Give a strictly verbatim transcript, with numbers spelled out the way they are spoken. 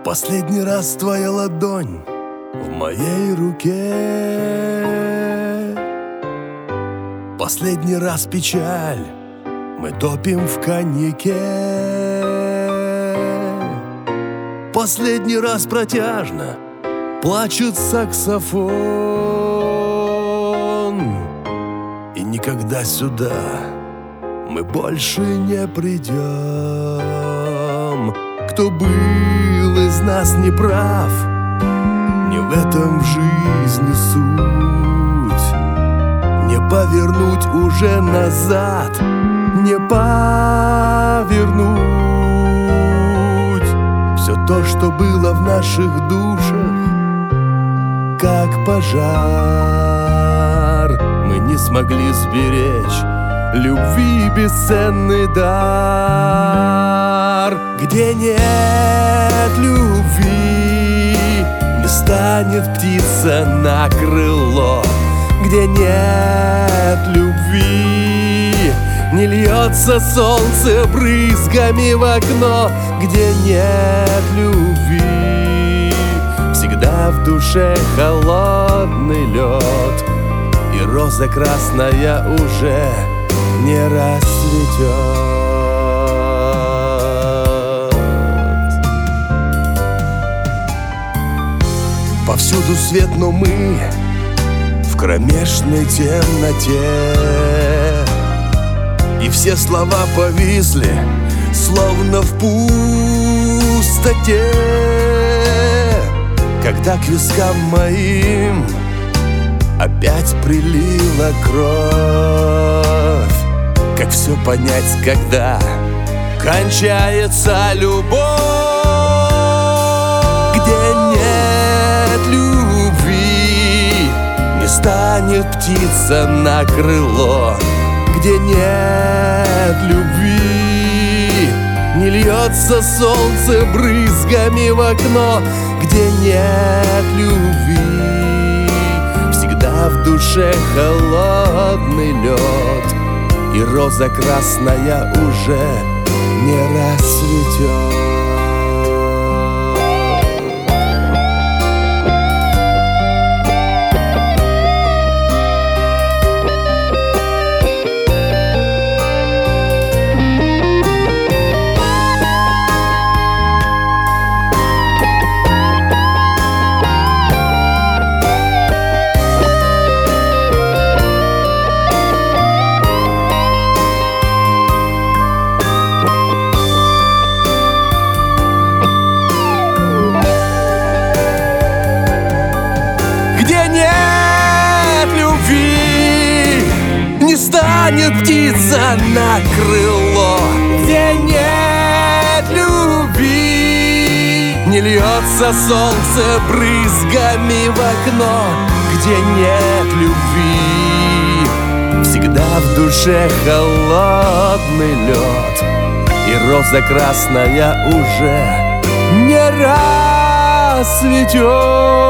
Последний раз твоя ладонь в моей руке. Последний раз печаль мы топим в коньяке. Последний раз протяжно плачет саксофон. И никогда сюда мы больше не придем. Кто был из нас неправ, не в этом в жизни суть. Не повернуть уже назад, не повернуть. Все то, что было в наших душах, как пожар, мы не смогли сберечь любви бесценный дар. Где нет любви, не станет птица на крыло. Где нет любви, не льется солнце брызгами в окно. Где нет любви, всегда в душе холодный лед, и роза красная уже не расцветет. Повсюду свет, но мы в кромешной темноте, и все слова повисли, словно в пустоте. Когда к вискам моим опять прилила кровь, как все понять, когда кончается любовь? Где нет любви, не станет птица на крыло. Где нет любви, не льется солнце брызгами в окно. Где нет любви, всегда в душе холодный лед, и роза красная уже не расцветет. Станет птица на крыло. Где нет любви, не льется солнце брызгами в окно. Где нет любви, всегда в душе холодный лед, и роза красная уже не расцветет.